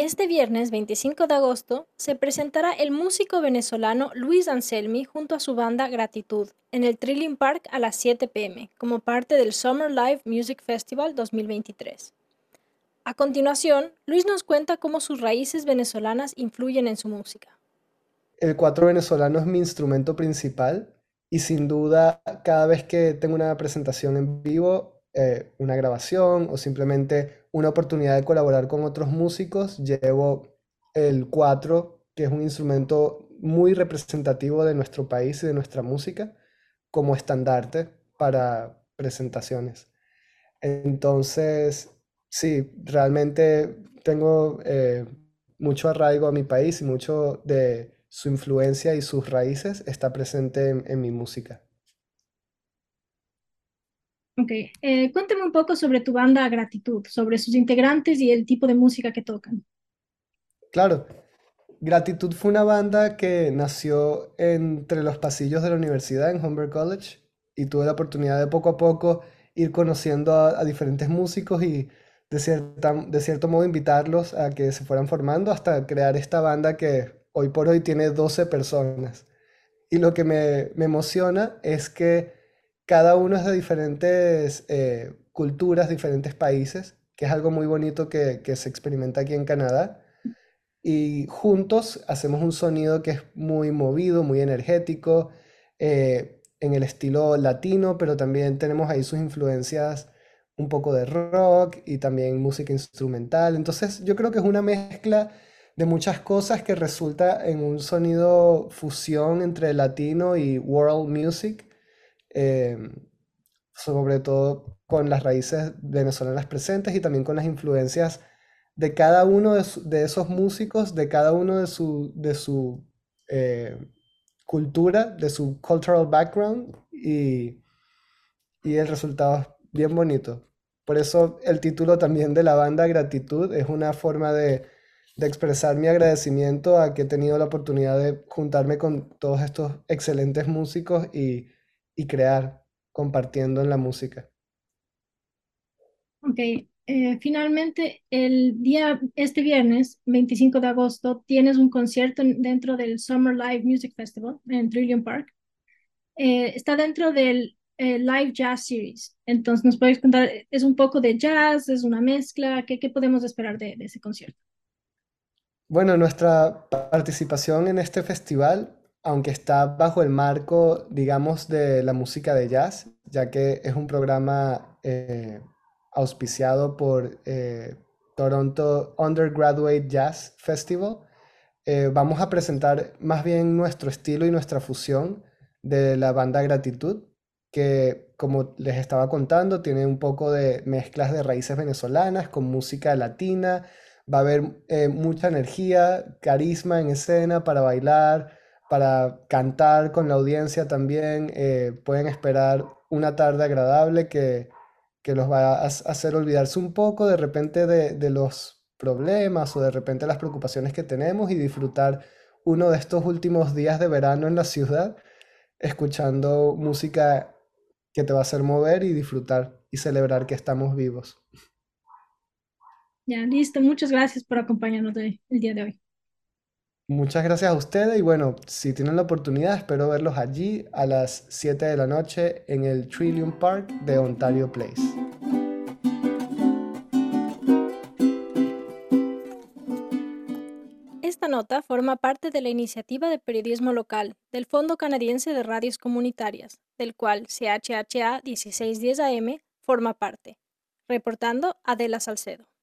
Este viernes 25 de agosto se presentará el músico venezolano Luis Anselmi junto a su banda Gratitud en el Trillium Park a las 7 p.m. como parte del Summer Live Music Festival 2023. A continuación, Luis nos cuenta cómo sus raíces venezolanas influyen en su música. El cuatro venezolano es mi instrumento principal y sin duda cada vez que tengo una presentación en vivo, una grabación o simplemente una oportunidad de colaborar con otros músicos, llevo el cuatro, que es un instrumento muy representativo de nuestro país y de nuestra música, como estandarte para presentaciones. Entonces, sí, realmente tengo mucho arraigo a mi país y mucho de su influencia y sus raíces está presente en mi música. Ok, cuéntame un poco sobre tu banda Gratitud, sobre sus integrantes y el tipo de música que tocan. Claro, Gratitud fue una banda que nació entre los pasillos de la universidad en Humber College y tuve la oportunidad de poco a poco ir conociendo a diferentes músicos y de cierto modo invitarlos a que se fueran formando hasta crear esta banda que hoy por hoy tiene 12 personas. Y lo que me emociona es que cada uno es de diferentes culturas, diferentes países, que es algo muy bonito que se experimenta aquí en Canadá y juntos hacemos un sonido que es muy movido, muy energético, en el estilo latino, pero también tenemos ahí sus influencias un poco de rock y también música instrumental. Entonces yo creo que es una mezcla de muchas cosas que resulta en un sonido fusión entre latino y world music, eh, sobre todo con las raíces venezolanas presentes y también con las influencias de cada uno de esos músicos, de cada uno de su eh, cultura, de su cultural background y el resultado es bien bonito. Por eso el título también de la banda Gratitud es una forma de expresar mi agradecimiento a que he tenido la oportunidad de juntarme con todos estos excelentes músicos y crear, compartiendo en la música. Ok, finalmente este viernes 25 de agosto tienes un concierto dentro del Summer Live Music Festival en Trillium Park. Está dentro del Live Jazz Series. Entonces, ¿nos puedes contar? ¿Es un poco de jazz? ¿Es una mezcla? ¿Qué podemos esperar de ese concierto? Bueno, nuestra participación en este festival, aunque está bajo el marco, digamos, de la música de jazz, ya que es un programa auspiciado por Toronto Undergraduate Jazz Festival, vamos a presentar más bien nuestro estilo y nuestra fusión de la banda Gratitud, que como les estaba contando, tiene un poco de mezclas de raíces venezolanas con música latina. Va a haber mucha energía, carisma en escena para bailar, para cantar con la audiencia también. Pueden esperar una tarde agradable que los va a hacer olvidarse un poco de repente de los problemas o de repente las preocupaciones que tenemos y disfrutar uno de estos últimos días de verano en la ciudad, escuchando música que te va a hacer mover y disfrutar y celebrar que estamos vivos. Ya, listo. Muchas gracias por acompañarnos el día de hoy. Muchas gracias a ustedes y bueno, si tienen la oportunidad, espero verlos allí a las 7 de la noche en el Trillium Park de Ontario Place. Esta nota forma parte de la iniciativa de periodismo local del Fondo Canadiense de Radios Comunitarias, del cual CHHA 1610 AM forma parte. Reportando Adela Salcedo.